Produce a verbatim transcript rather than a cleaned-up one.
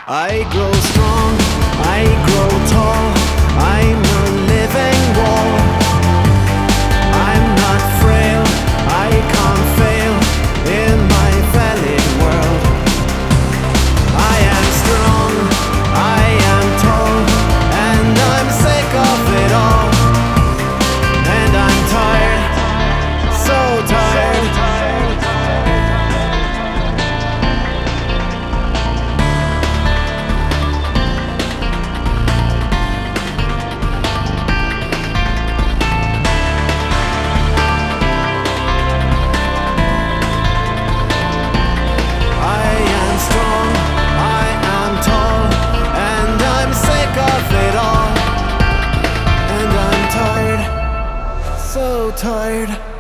I grow strong, I grow tall, I'm a living wall. I'm not frail, I can't fail in my valid world. I am strong, I am tall, and I'm sick of it all. And I'm tired, so tired. So tired.